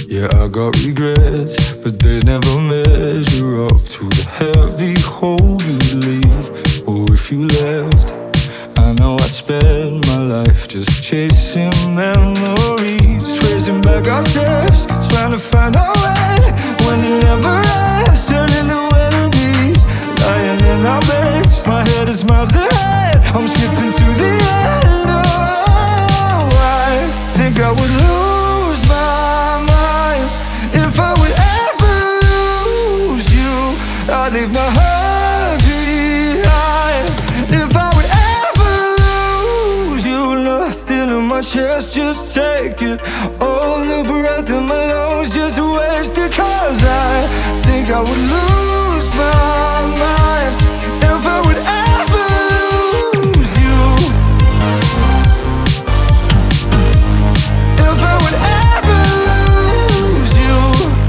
Yeah, I got regrets, but they never measure up to the heavy hole you'd leave. Or if you left, I know I'd spend my life just chasing memories, tracing back our steps, trying to find our way when it never ends, turning to enemies, lying in our beds. My head is miles ahead, I'm skipping to the end. Oh, I think I would lose my mind if I would ever lose you. I'd leave my heart behind if I would ever lose you. Nothing in my chest, just take it. All the breath in my lungs, just waste it. 'Cause I think I would lose my mind if I would ever lose you. If I would ever lose you.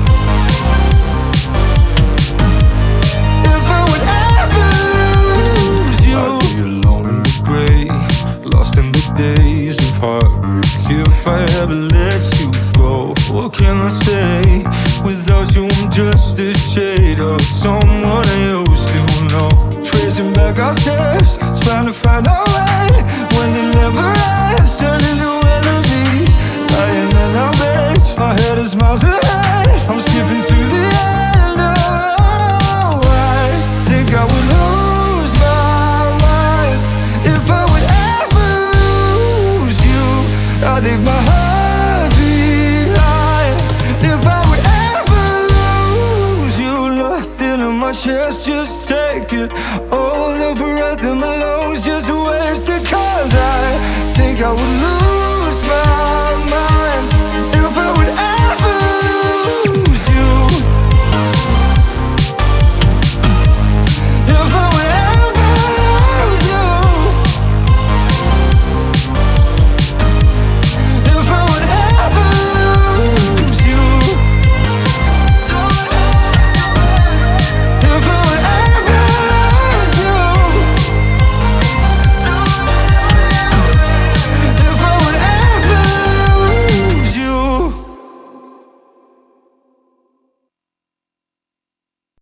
If I would ever lose you. I'd be alone in the grey, lost in the days of heartbreak if I ever let you go. What can I say? Without you I'm just a shade of someone I used to know. Tracing back our steps, trying to find our way when it never ends, turning to enemies, lying in our beds. My head is miles ahead, I'm skipping to the end. Oh, I think I would lose my mind if I would ever lose you. I'd leave my heart behind if I would ever lose you. Nothing in my chest, just take it. All the breath in my lungs, just waste it. 'Cause I think I would